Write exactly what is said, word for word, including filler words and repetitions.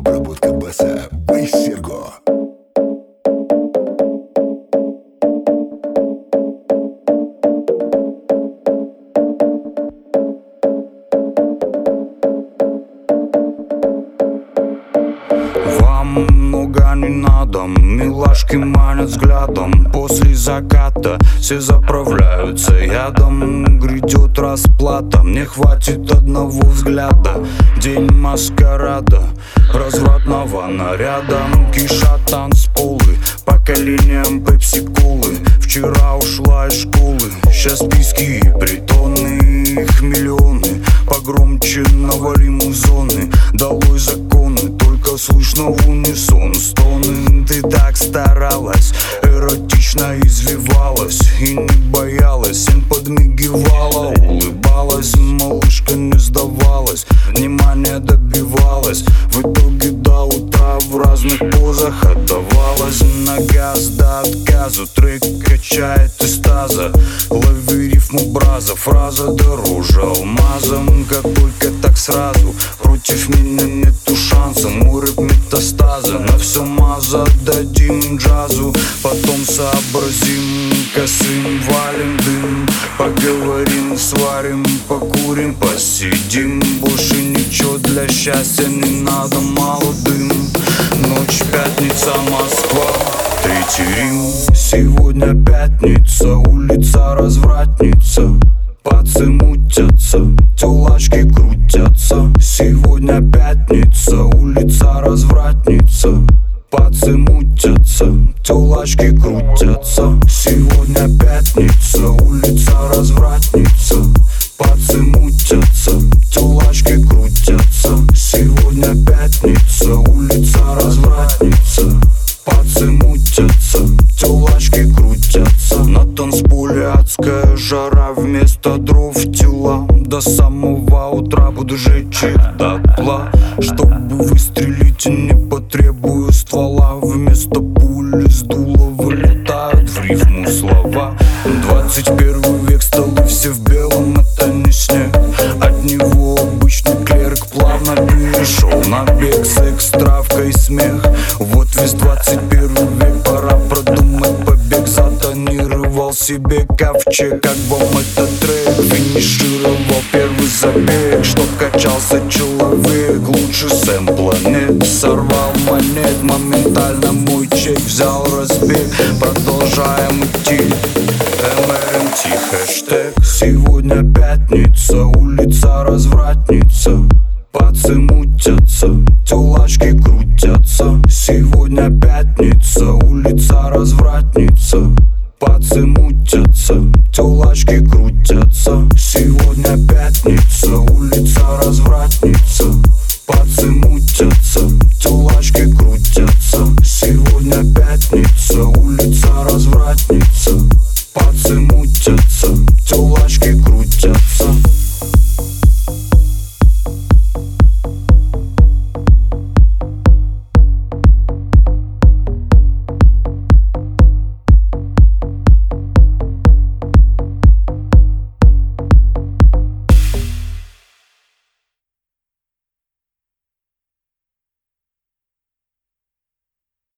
Обработка баса by Sergo. Вам много не надо, милашки манят взглядом. После заката все заправляются ядом. Грядет расплата, мне хватит одного взгляда. День маскарада, развратного наряда. Кишат танцполы, поколением пепси-колы. Вчера ушла из школы, сейчас списки и притоны. Их миллионы, погромче навалим у зоны. Долой законы, только слышно в унисон стоны. Ты так старалась, эротично извивалась и не боялась, им подмигивала, улыбалась. Малышка не сдавалась, внимание добивалась. В итоге до утра в разных позах отдавалась. На газ до отказу, трек качает из таза. Лови рифму браза, фраза дороже алмаза. Как только так сразу, против меня нету шанса. Мой рэп метастаза, на все маза отдадим джазу. Потом сообразим, косым валим дым. Поговорим, сварим, покурим, посидим. Больше ничего для счастья не надо, мало дым. Ночь, пятница, Москва, третий Рим. Сегодня пятница, улица развратница. Пацы мутятся, тёлачки крутятся. Сегодня пятница, улица развратница. Пацы мутятся, тёлачки крутятся. Сегодня пятница, улица развратница. Пацы мутятся, тёлачки крутятся. Сегодня пятница, улица развратница. Пацы мутятся, тёлачки крутятся. На танцполе адская жара, вместо дров тела. До самого утра буду жечь их дотла. Чтобы выстрелить, не потребую ствола. Вместо пули с дула вылетают в рифму слова. Двадцать первый век, столы все в белом, это не снег. От него обычный клерк плавно перешел на бег. Секс, травка и смех, вот весь двадцать первый век. Пора продумать побег, затонировал себе ковчег. Как вам этот трек? Финишировал первый забег, чтоб качался человек. Лучше сэмпла нет, сорвал монет. Моментально мой чек взял разбег. Продолжаем идти, эм эр эм ти хэштег. Сегодня пятница, улица развратница. Пацы мутятся, тёлачки крутятся. Сегодня пятница, улица развратница. Пацы мутятся, тёлачки крутятся. Сегодня пятница, улица